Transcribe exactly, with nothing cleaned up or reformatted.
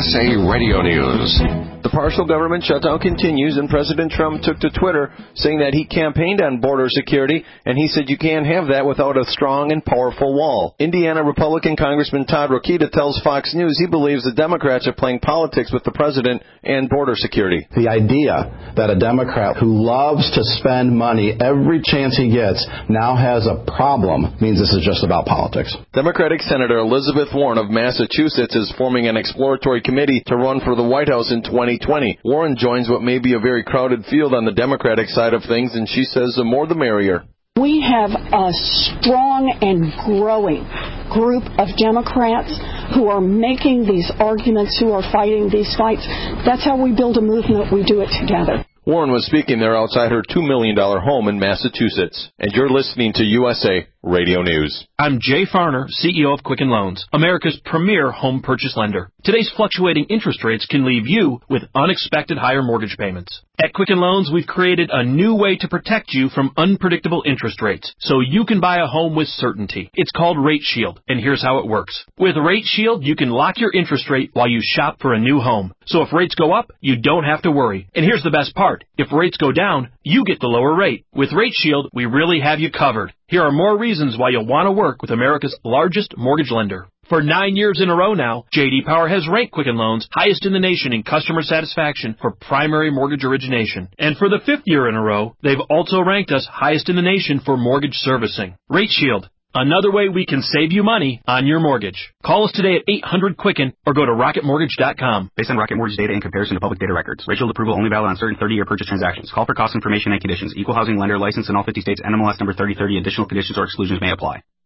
S A Radio News. The partial government shutdown continues, and President Trump took to Twitter saying that he campaigned on border security, and he said you can't have that without a strong and powerful wall. Indiana Republican Congressman Todd Rokita tells Fox News he believes the Democrats are playing politics with the president and border security. The idea that a Democrat who loves to spend money every chance he gets now has a problem means this is just about politics. Democratic Senator Elizabeth Warren of Massachusetts is forming an exploratory committee to run for the White House in twenty twenty. Warren joins what may be a very crowded field on the Democratic side of things, and she says the more the merrier. We have a strong and growing group of Democrats who are making these arguments, who are fighting these fights. That's how we build a movement. We do it together. Warren was speaking there outside her two million dollars home in Massachusetts. And you're listening to U S A Radio News. I'm Jay Farner, C E O of Quicken Loans, America's premier home purchase lender. Today's fluctuating interest rates can leave you with unexpected higher mortgage payments. At Quicken Loans, we've created a new way to protect you from unpredictable interest rates, so you can buy a home with certainty. It's called Rate Shield, and here's how it works. With Rate Shield, you can lock your interest rate while you shop for a new home. So if rates go up, you don't have to worry. And here's the best part. If rates go down, you get the lower rate. With Rate Shield, we really have you covered. Here are more reasons why you'll want to work with America's largest mortgage lender. For nine years in a row now, J D Power has ranked Quicken Loans highest in the nation in customer satisfaction for primary mortgage origination. And for the fifth year in a row, they've also ranked us highest in the nation for mortgage servicing. Rate Shield, another way we can save you money on your mortgage. Call us today at eight hundred Quicken or go to rocket mortgage dot com. Based on Rocket Mortgage data in comparison to public data records. Rate Shield approval only valid on certain thirty-year purchase transactions. Call for cost information and conditions. Equal housing lender, license in all fifty states. N M L S number thirty thirty. Additional conditions or exclusions may apply.